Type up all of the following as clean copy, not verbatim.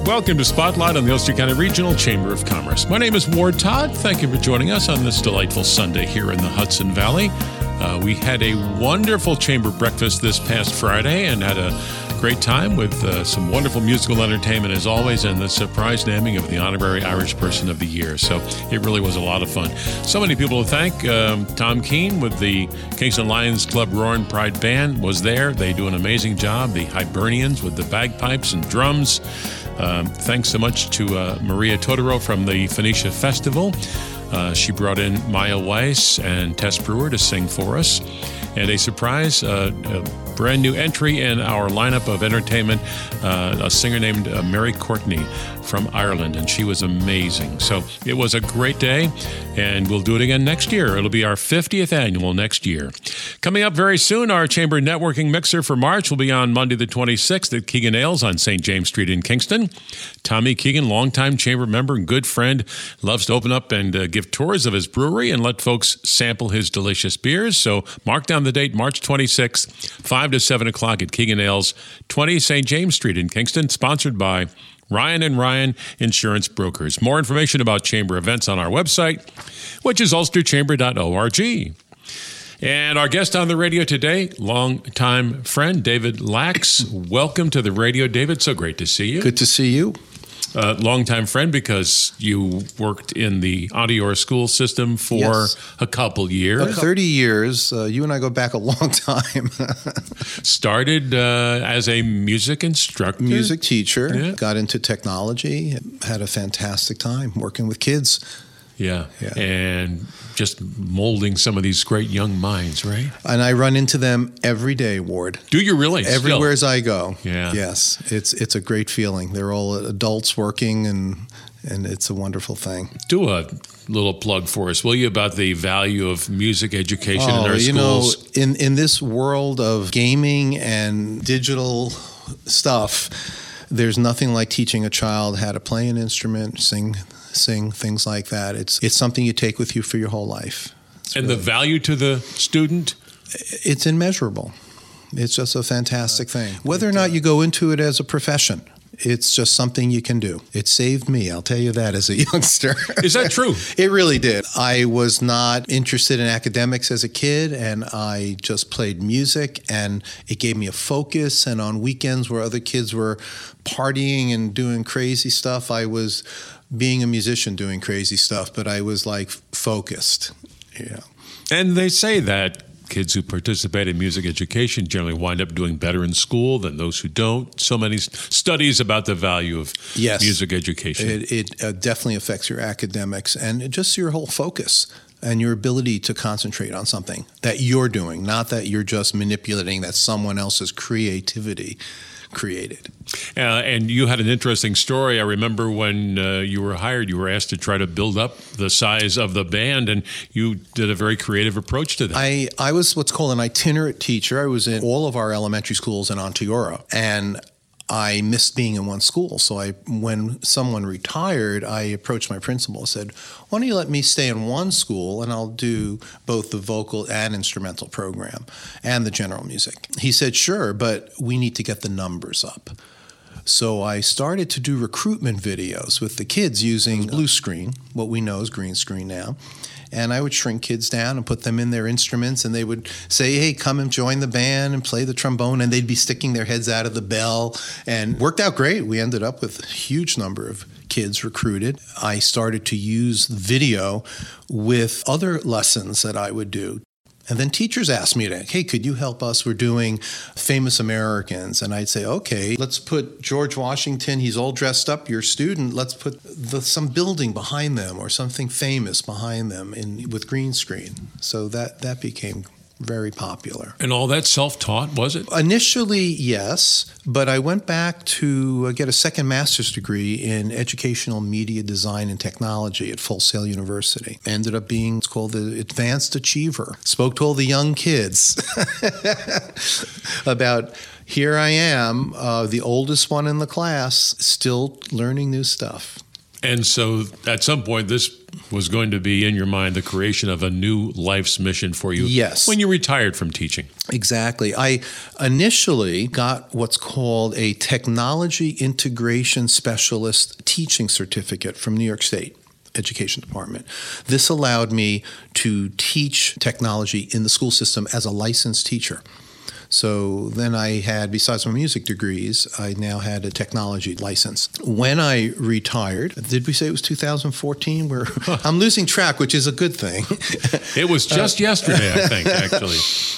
Welcome to Spotlight on the Ulster County Regional Chamber of Commerce. My name is Ward Todd. Thank you for joining us on this delightful Sunday here in the Hudson Valley. We had a wonderful chamber breakfast this past Friday and had a great time with some wonderful musical entertainment as always, and the surprise naming of the Honorary Irish Person of the Year. So it really was a lot of fun. So many people to thank. Tom Keane with the Kingston Lions Club Roaring Pride Band was there. They do an amazing job. The Hibernians with the bagpipes and drums. Thanks so much to Maria Totoro from the Phoenicia Festival. She brought in Maya Weiss and Tess Brewer to sing for us. And a surprise, a brand new entry in our lineup of entertainment, a singer named Mary Courtney from Ireland, and she was amazing. So it was a great day, and we'll do it again next year. It'll be our 50th annual next year. Coming up very soon, our Chamber Networking Mixer for March will be on Monday the 26th at Keegan Ales on St. James Street in Kingston. Tommy Keegan, longtime Chamber member and good friend, loves to open up and give tours of his brewery and let folks sample his delicious beers. So mark down the date, March 26th, 5 to 7 o'clock at Keegan Ales, 20 St. James Street in Kingston, sponsored by Ryan and Ryan Insurance Brokers. More information about Chamber events on our website, which is ulsterchamber.org. And our guest on the radio today, longtime friend David Lax. Welcome to the radio, David. So great to see you. Good to see you. Longtime friend because you worked in the Audioor school system for a couple years. 30 years. You and I go back a long time. Started as a music instructor. Music teacher. Yeah. Got into technology. Had a fantastic time working with kids. Yeah. And just molding some of these great young minds, right? And I run into them every day, Ward. Do you really? Everywhere as I go. Yeah. Yes. It's a great feeling. They're all adults working, and it's a wonderful thing. Do a little plug for us, will you, about the value of music education in our schools? In this world of gaming and digital stuff, there's nothing like teaching a child how to play an instrument, sing, things like that. It's something you take with you for your whole life. And the value to the student? It's immeasurable. It's just a fantastic thing. Whether or not you go into it as a profession, it's just something you can do. It saved me, I'll tell you that, as a youngster. Is that true? It really did. I was not interested in academics as a kid, and I just played music, and it gave me a focus. And on weekends where other kids were partying and doing crazy stuff, I was being a musician doing crazy stuff, but I was like focused. Yeah. And they say that kids who participate in music education generally wind up doing better in school than those who don't. So many studies about the value of music education. It definitely affects your academics and just your whole focus and your ability to concentrate on something that you're doing, not that you're just manipulating that someone else's creativity created. And you had an interesting story. I remember when you were hired, you were asked to try to build up the size of the band, and you did a very creative approach to that. I was what's called an itinerant teacher. I was in all of our elementary schools in Ontario, and I missed being in one school. So when someone retired, I approached my principal and said, why don't you let me stay in one school and I'll do both the vocal and instrumental program and the general music. He said, sure, but we need to get the numbers up. So I started to do recruitment videos with the kids using blue screen, what we know is green screen now. And I would shrink kids down and put them in their instruments, and they would say, hey, come and join the band and play the trombone, and they'd be sticking their heads out of the bell, and worked out great. We ended up with a huge number of kids recruited. I started to use video with other lessons that I would do. And then teachers asked me, hey, could you help us? We're doing Famous Americans. And I'd say, okay, let's put George Washington. He's all dressed up, your student. Let's put some building behind them or something famous behind them with green screen. So that became very popular. And all that self-taught, was it? Initially, yes, but I went back to get a second master's degree in educational media design and technology at Full Sail University. Ended up being, it's called the Advanced Achiever. Spoke to all the young kids about, here I am, the oldest one in the class, still learning new stuff. And so at some point, this was going to be in your mind the creation of a new life's mission for you. Yes. When you retired from teaching. Exactly. I initially got what's called a Technology Integration Specialist Teaching Certificate from New York State Education Department. This allowed me to teach technology in the school system as a licensed teacher. So then I had, besides my music degrees, I now had a technology license. When I retired, did we say it was 2014? I'm losing track, which is a good thing. It was just yesterday, I think, actually.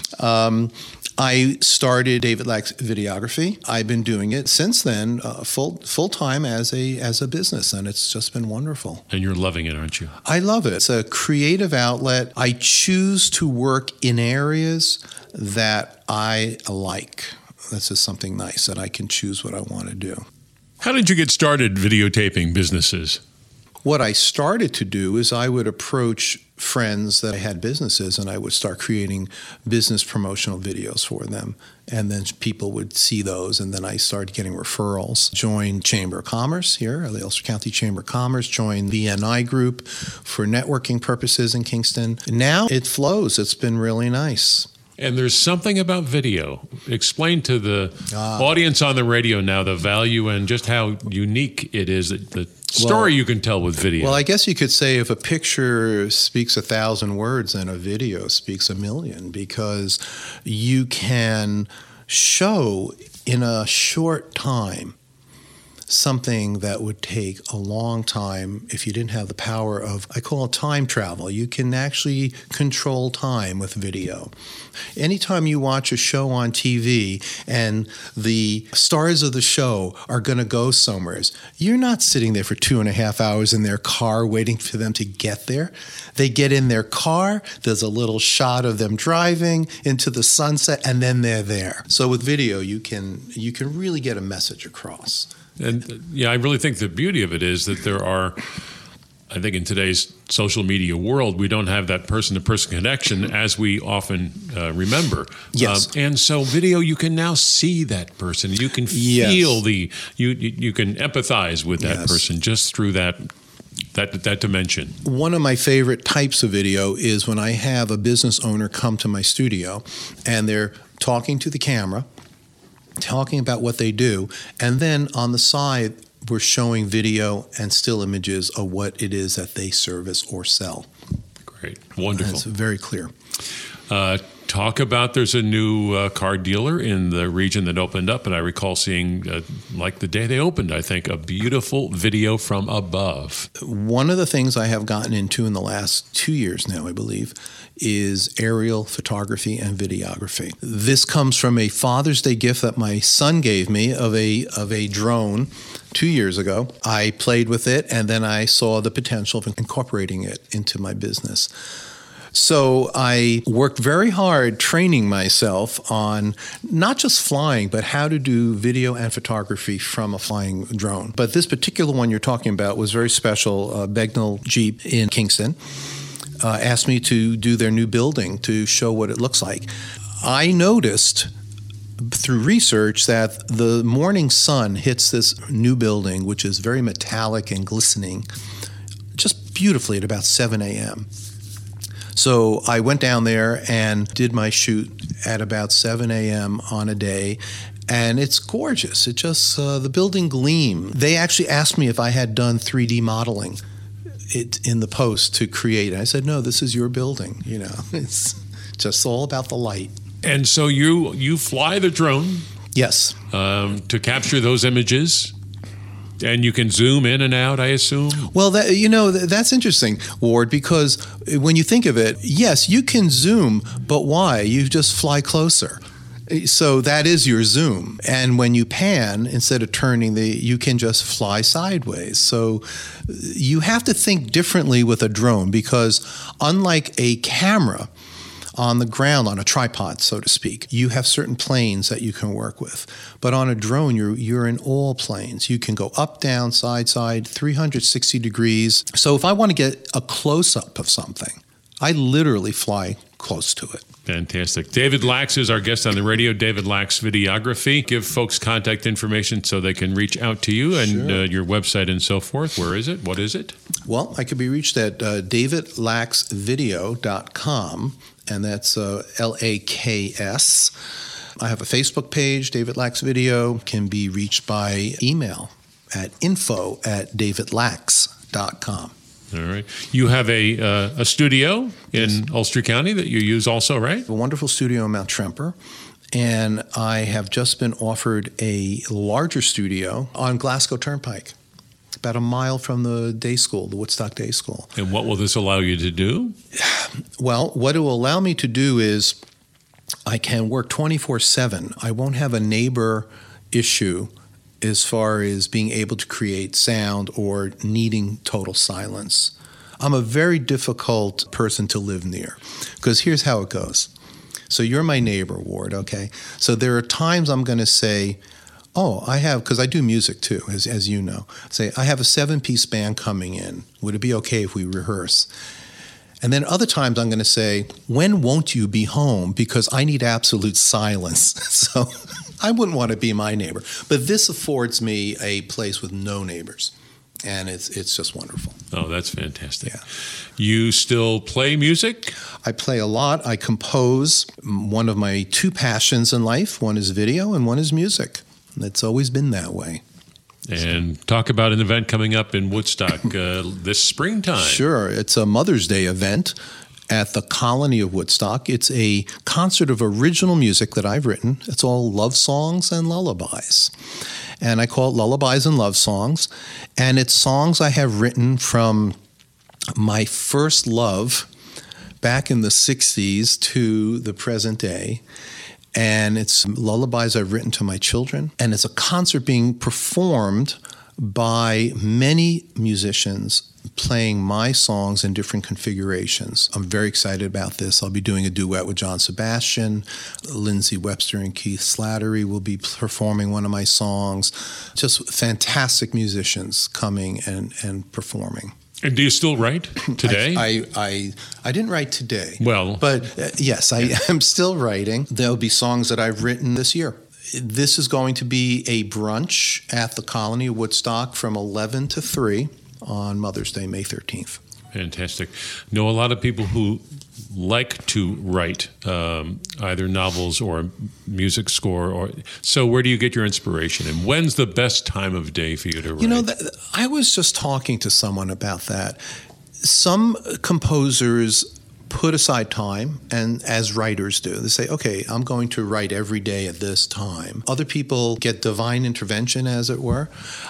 I started David Lack's Videography. I've been doing it since then, full time as a business, and it's just been wonderful. And you're loving it, aren't you? I love it. It's a creative outlet. I choose to work in areas that I like. That's just something nice, that I can choose what I want to do. How did you get started videotaping businesses? What I started to do is I would approach friends that had businesses, and I would start creating business promotional videos for them. And then people would see those, and then I started getting referrals. Joined Chamber of Commerce here, the Ulster County Chamber of Commerce, joined the BNI Group for networking purposes in Kingston. Now it flows. It's been really nice. And there's something about video. Explain to the audience on the radio now the value and just how unique it is, the story you can tell with video. Well, I guess you could say if a picture speaks 1,000 words, then a video speaks 1,000,000, because you can show in a short time something that would take a long time if you didn't have the power of, I call it time travel. You can actually control time with video. Anytime you watch a show on TV and the stars of the show are going to go somewhere, you're not sitting there for 2.5 hours in their car waiting for them to get there. They get in their car, there's a little shot of them driving into the sunset, and then they're there. So with video, you can really get a message across. And I really think the beauty of it is that there are, I think in today's social media world, we don't have that person-to-person connection as we often remember. Yes. And so video, you can now see that person. You can feel you can empathize with that person just through that dimension. One of my favorite types of video is when I have a business owner come to my studio and they're talking to the camera, talking about what they do, and then on the side, we're showing video and still images of what it is that they service or sell. Great. Wonderful. It's very clear. Talk about, there's a new car dealer in the region that opened up, and I recall seeing, like the day they opened, I think, a beautiful video from above. One of the things I have gotten into in the last 2 years now, I believe, is aerial photography and videography. This comes from a Father's Day gift that my son gave me of a drone 2 years ago. I played with it, and then I saw the potential of incorporating it into my business. So I worked very hard training myself on not just flying, but how to do video and photography from a flying drone. But this particular one you're talking about was very special. Begnell Jeep in Kingston asked me to do their new building to show what it looks like. I noticed through research that the morning sun hits this new building, which is very metallic and glistening, just beautifully at about 7 a.m. So I went down there and did my shoot at about 7 a.m. on a day, and it's gorgeous. It just, the building gleam. They actually asked me if I had done 3D modeling in the post to create it. I said, no, this is your building. You know, it's just all about the light. And so you fly the drone? Yes. To capture those images? And you can zoom in and out, I assume? Well, that's interesting, Ward, because when you think of it, yes, you can zoom, but why? You just fly closer. So that is your zoom. And when you pan, instead of turning, you can just fly sideways. So you have to think differently with a drone, because unlike a camera on the ground, on a tripod, so to speak, you have certain planes that you can work with. But on a drone, you're in all planes. You can go up, down, side, 360 degrees. So if I want to get a close-up of something, I literally fly close to it. Fantastic. David Lax is our guest on the radio, David Lax Videography. Give folks contact information so they can reach out to you and your website and so forth. Where is it? What is it? Well, I could be reached at davidlaxvideo.com, and that's L-A-K-S. I have a Facebook page, David Lax Video, can be reached by email at info@davidlax.com. All right. You have a studio in Ulster County that you use also, right? A wonderful studio in Mount Tremper. And I have just been offered a larger studio on Glasgow Turnpike, about a mile from the day school, the Woodstock Day School. And what will this allow you to do? Well, what it will allow me to do is I can work 24/7. I won't have a neighbor issue as far as being able to create sound or needing total silence. I'm a very difficult person to live near because here's how it goes. So you're my neighbor, Ward, okay? So there are times I'm going to say, because I do music too, as you know. Say, I have a 7-piece band coming in. Would it be okay if we rehearse? And then other times I'm going to say, when won't you be home? Because I need absolute silence. So I wouldn't want to be my neighbor. But this affords me a place with no neighbors. And it's just wonderful. Oh, that's fantastic. Yeah. You still play music? I play a lot. I compose. One of my 2 passions in life, one is video and one is music. And it's always been that way. And talk about an event coming up in Woodstock this springtime. Sure. It's a Mother's Day event at the Colony of Woodstock. It's a concert of original music that I've written. It's all love songs and lullabies. And I call it Lullabies and Love Songs. And it's songs I have written from my first love back in the 60s to the present day. And it's lullabies I've written to my children. And it's a concert being performed by many musicians playing my songs in different configurations. I'm very excited about this. I'll be doing a duet with John Sebastian. Lindsay Webster and Keith Slattery will be performing one of my songs. Just fantastic musicians coming and performing. And do you still write today? I didn't write today. Well, but yes, I am still writing. There'll be songs that I've written this year. This is going to be a brunch at the Colony of Woodstock from 11 to 3 on Mother's Day, May 13th. Fantastic. Know a lot of people who like to write either novels or music score. So where do you get your inspiration? And when's the best time of day for you to write? You know, I was just talking to someone about that. Some composers put aside time, and as writers do, they say, okay, I'm going to write every day at this time. Other people get divine intervention, as it were.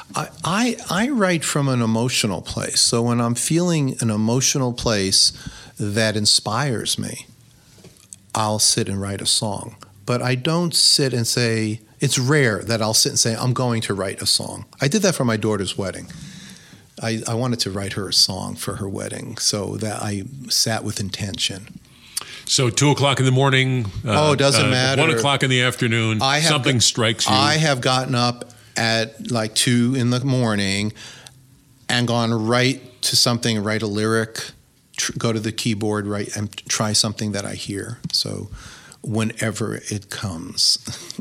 I write from an emotional place. So when I'm feeling an emotional place that inspires me, I'll sit and write a song. But I don't sit and say, it's rare that I'll sit and say, I'm going to write a song. I did that for my daughter's wedding. I wanted to write her a song for her wedding, so that I sat with intention. So 2 o'clock in the morning. It doesn't matter. 1 o'clock in the afternoon. Something strikes you. I have gotten up at like 2 in the morning and gone right to something, write a lyric, go to the keyboard, write, and try something that I hear. So whenever it comes.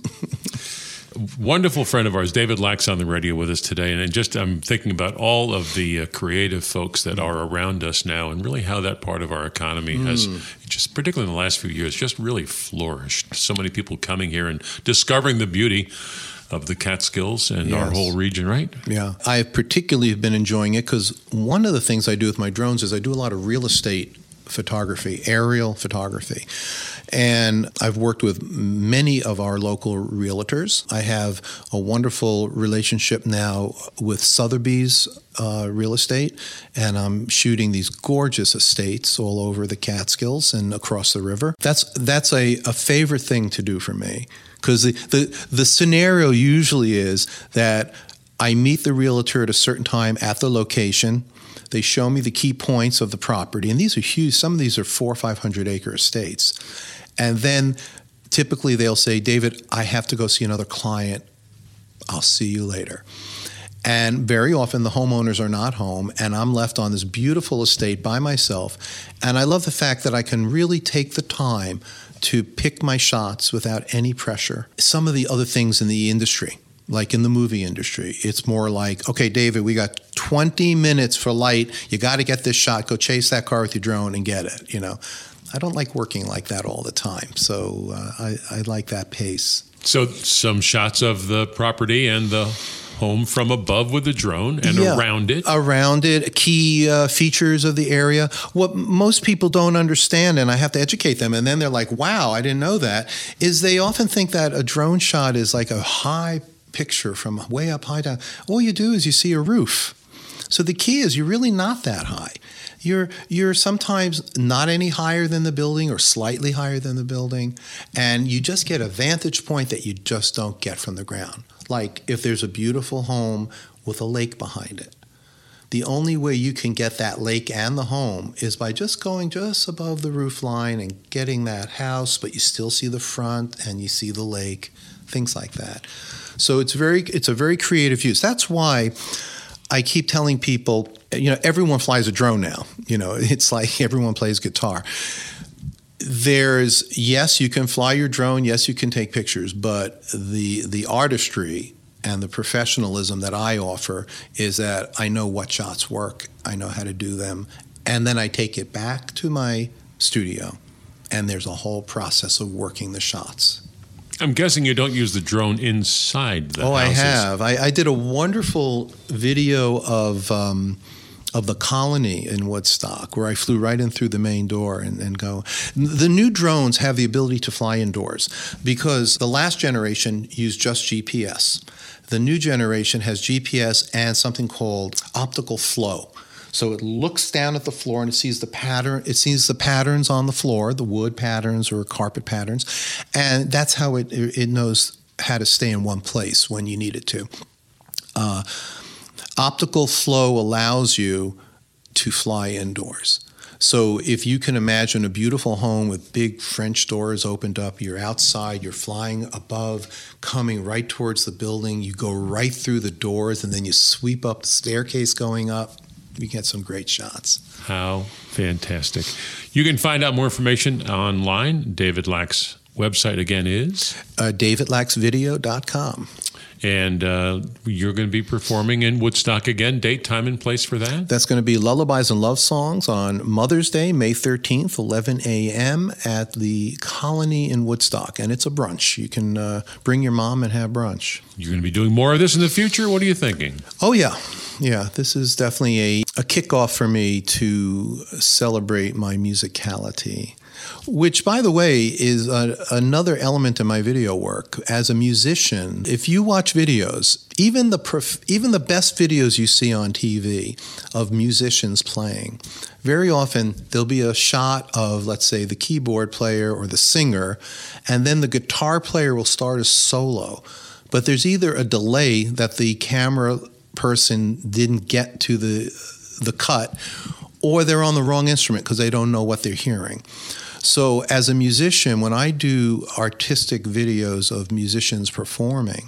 Wonderful friend of ours, David Lax, on the radio with us today. And I'm thinking about all of the creative folks that are around us now and really how that part of our economy has, just particularly in the last few years, just really flourished. So many people coming here and discovering the beauty of the Catskills and our whole region, right? Yeah. I particularly have been enjoying it because one of the things I do with my drones is I do a lot of real estate photography, aerial photography. And I've worked with many of our local realtors. I have a wonderful relationship now with Sotheby's Real Estate, and I'm shooting these gorgeous estates all over the Catskills and across the river. That's a favorite thing to do for me, because the scenario usually is that I meet the realtor at a certain time at the location. They show me the key points of the property, and these are huge. Some of these are 400 or 500 acre estates. And then typically they'll say, David, I have to go see another client. I'll see you later. And very often the homeowners are not home, and I'm left on this beautiful estate by myself. And I love the fact that I can really take the time to pick my shots without any pressure. Some of the other things in the industry, like in the movie industry, it's more like, okay, David, we got 20 minutes for light. You got to get this shot. Go chase that car with your drone and get it. I don't like working like that all the time. So I like that pace. So some shots of the property and the home from above with the drone and around it. Around it, key features of the area. What most people don't understand, and I have to educate them, and then they're like, wow, I didn't know that, is they often think that a drone shot is like a high picture from way up high down. All you do is you see a roof. So the key is you're really not that high. You're sometimes not any higher than the building or slightly higher than the building, and you just get a vantage point that you just don't get from the ground. Like if there's a beautiful home with a lake behind it. The only way you can get that lake and the home is by just going just above the roof line and getting that house, but you still see the front and you see the lake, things like that. So it's a very creative use. That's why I keep telling people, everyone flies a drone now. It's like everyone plays guitar. Yes, you can fly your drone. Yes, you can take pictures. But the artistry and the professionalism that I offer is that I know what shots work. I know how to do them. And then I take it back to my studio, and there's a whole process of working the shots. I'm guessing you don't use the drone inside the houses. I have. I did a wonderful video of the Colony in Woodstock, where I flew right in through the main door and go. The new drones have the ability to fly indoors because the last generation used just GPS. The new generation has GPS and something called optical flow. So it looks down at the floor and it sees the pattern. It sees the patterns on the floor, the wood patterns or carpet patterns, and that's how it knows how to stay in one place when you need it to. Optical flow allows you to fly indoors. So if you can imagine a beautiful home with big French doors opened up, you're outside, you're flying above, coming right towards the building, you go right through the doors, and then you sweep up the staircase going up. You get some great shots. How fantastic. You can find out more information online. David Lack's website again is? davidlacksvideo.com. And you're going to be performing in Woodstock again. Date, time, and place for that? That's going to be Lullabies and Love Songs on Mother's Day, May 13th, 11 a.m. at the Colony in Woodstock. And it's a brunch. You can bring your mom and have brunch. You're going to be doing more of this in the future? What are you thinking? Oh, yeah. Yeah, this is definitely a kickoff for me to celebrate my musicality, which, by the way, is another element in my video work. As a musician, if you watch videos, even the best videos you see on TV of musicians playing, very often there'll be a shot of, let's say, the keyboard player or the singer, and then the guitar player will start a solo. But there's either a delay that the camera person didn't get to the cut, or they're on the wrong instrument because they don't know what they're hearing. So as a musician, when I do artistic videos of musicians performing,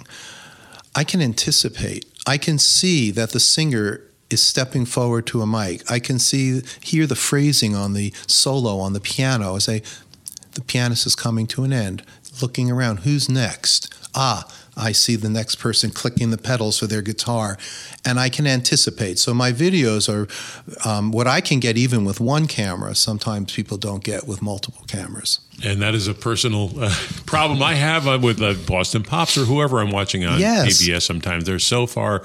I can anticipate. I can see that the singer is stepping forward to a mic. I can hear the phrasing on the solo on the piano. I say, the pianist is coming to an end. Looking around, who's next? I see the next person clicking the pedals for their guitar, and I can anticipate. So my videos are what I can get even with one camera. Sometimes people don't get with multiple cameras. And that is a personal problem I have with Boston Pops or whoever I'm watching on PBS sometimes. They're so far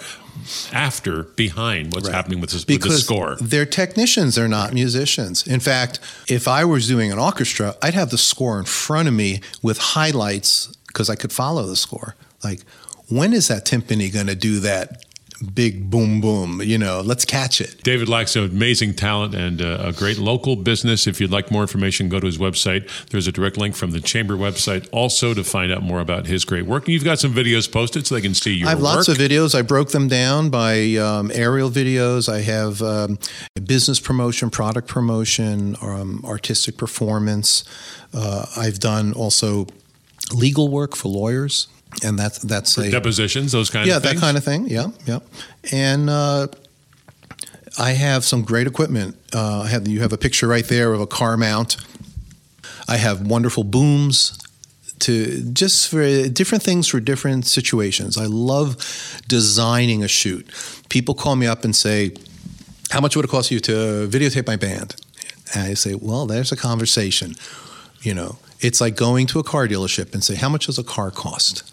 behind what's happening with the score. Because they're technicians, they're not musicians. In fact, if I was doing an orchestra, I'd have the score in front of me with highlights because I could follow the score. Like, when is that timpani going to do that big boom, boom? Let's catch it. David Lack's an amazing talent and a great local business. If you'd like more information, go to his website. There's a direct link from the Chamber website also to find out more about his great work. And you've got some videos posted so they can see your work. I have lots of videos. I broke them down by aerial videos. I have business promotion, product promotion, artistic performance. I've done also legal work for lawyers. And that's a depositions, those kind of things. Yeah, that kind of thing. Yeah. And I have some great equipment. You have a picture right there of a car mount. I have wonderful booms just for different things for different situations. I love designing a shoot. People call me up and say, how much would it cost you to videotape my band? And I say, well, there's a conversation. It's like going to a car dealership and say, how much does a car cost?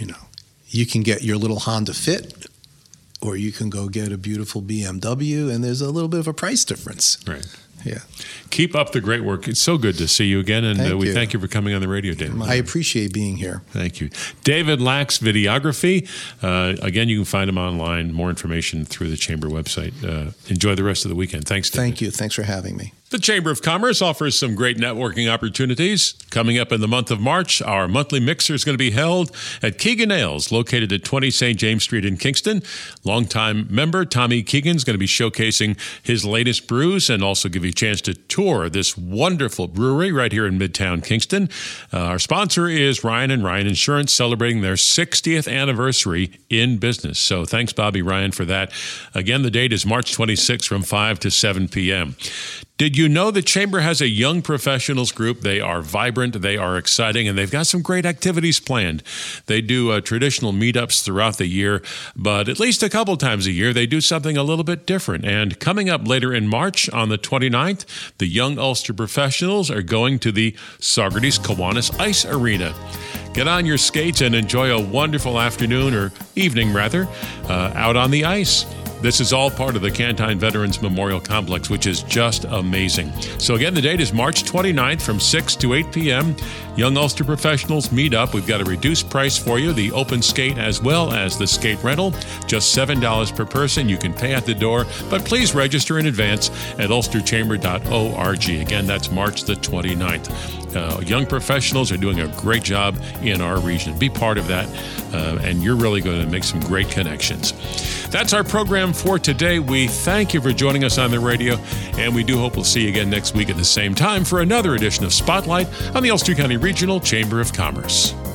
You can get your little Honda Fit, or you can go get a beautiful BMW, and there's a little bit of a price difference. Right. Yeah. Keep up the great work. It's so good to see you again, and thank you for coming on the radio, David. I appreciate being here. Thank you. David Lax Videography. Again, you can find him online. More information through the Chamber website. Enjoy the rest of the weekend. Thanks, David. Thank you. Thanks for having me. The Chamber of Commerce offers some great networking opportunities. Coming up in the month of March, our monthly mixer is going to be held at Keegan Ales, located at 20 St. James Street in Kingston. Longtime member Tommy Keegan is going to be showcasing his latest brews and also give you a chance to tour this wonderful brewery right here in Midtown Kingston. Our sponsor is Ryan and Ryan Insurance, celebrating their 60th anniversary in business. So thanks, Bobby Ryan, for that. Again, the date is March 26th from 5 to 7 p.m. Did you know the Chamber has a young professionals group? They are vibrant, they are exciting, and they've got some great activities planned. They do traditional meetups throughout the year, but at least a couple times a year, they do something a little bit different. And coming up later in March on the 29th, the Young Ulster Professionals are going to the Saugerties Kiwanis Ice Arena. Get on your skates and enjoy a wonderful afternoon, or evening rather, out on the ice. This is all part of the Cantine Veterans Memorial Complex, which is just amazing. So again, the date is March 29th from 6 to 8 p.m. Young Ulster Professionals meet up. We've got a reduced price for you, the open skate as well as the skate rental, just $7 per person. You can pay at the door, but please register in advance at ulsterchamber.org. Again, that's March the 29th. Young professionals are doing a great job in our region. Be part of that, and you're really going to make some great connections. That's our program for today. We thank you for joining us on the radio, and we do hope we'll see you again next week at the same time for another edition of Spotlight on the Ulster County Regional Chamber of Commerce.